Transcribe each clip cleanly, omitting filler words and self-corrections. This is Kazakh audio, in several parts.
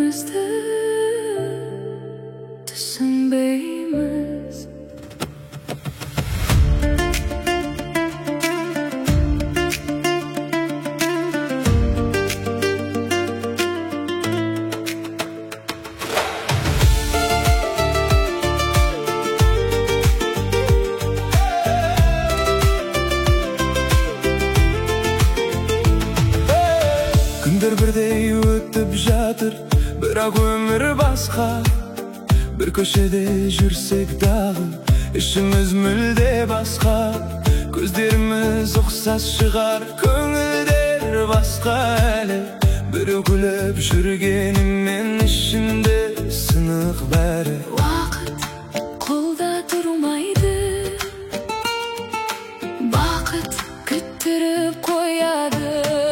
bir-birimizni tushunmaymiz. Күндер бірдей өтіп жатыр, бірақ өмір басқа. Bir көшеде жүрсек дағы, ішіміз мүлде басқа. Көздеріміз ұқсас шығар, көңілдер басқа әлі. Бір күліп жүргенімен ішінде сынық бәрі. Вақыт қолда тұрмайды, бақыт күттіріп қояды.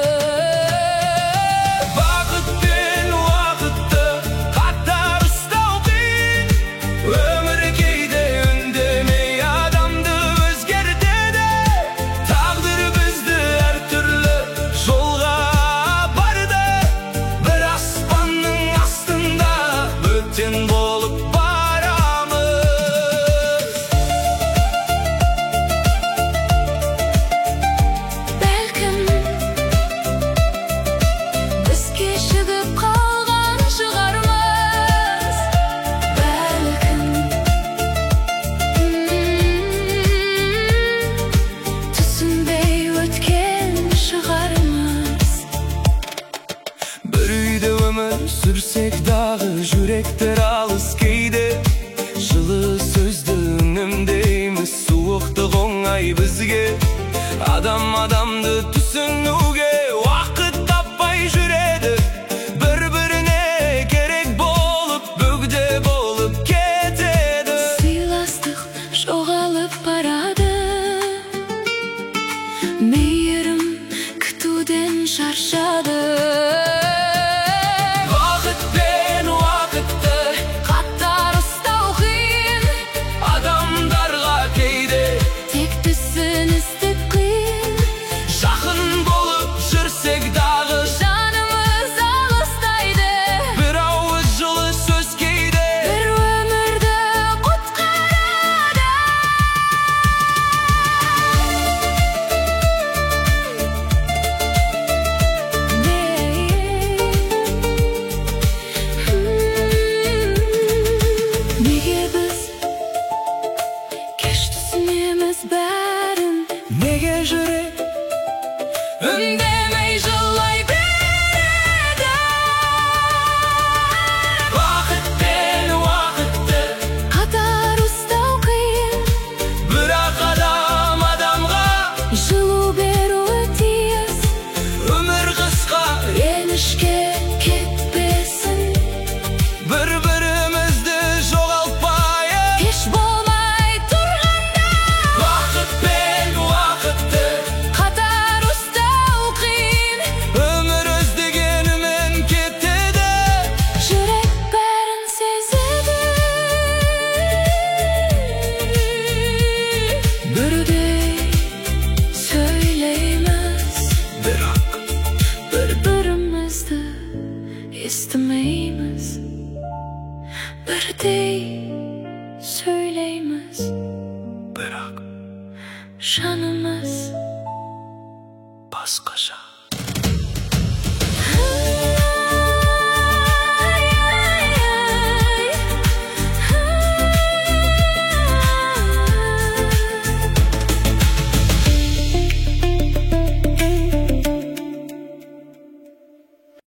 Сүрсек дағы жүректер алыс кейде, жылы сөзді үнемдейміз, суықтық оңай бізге. Адам адамды түсінуге уақыт таппай жүреді, бір-біріне керек болып, бөгде болып кетеді. Сыйластық жоғалып барады, мейірім күтуден шаршады. Неге жүрек үндемей жылай береді? Вақыт пен уақытты қатар ұстау қиын, бірақ адам адамға жылу беруі тиіс. Өмір қысқа, ренішке кетпесін, бір-бірімізді жоғалтпайық. кеш болмай тұрғанда Вақыт пен уақытты қатар ұстау қиын, өмір іздегенімен кетеді. жүрек бәрін сезеді. Бірдей сөйлейміз, Бірақ бір-бірімізді естімейміз. Бірдей сөйлейміз, бірақ жанымыз басқаша.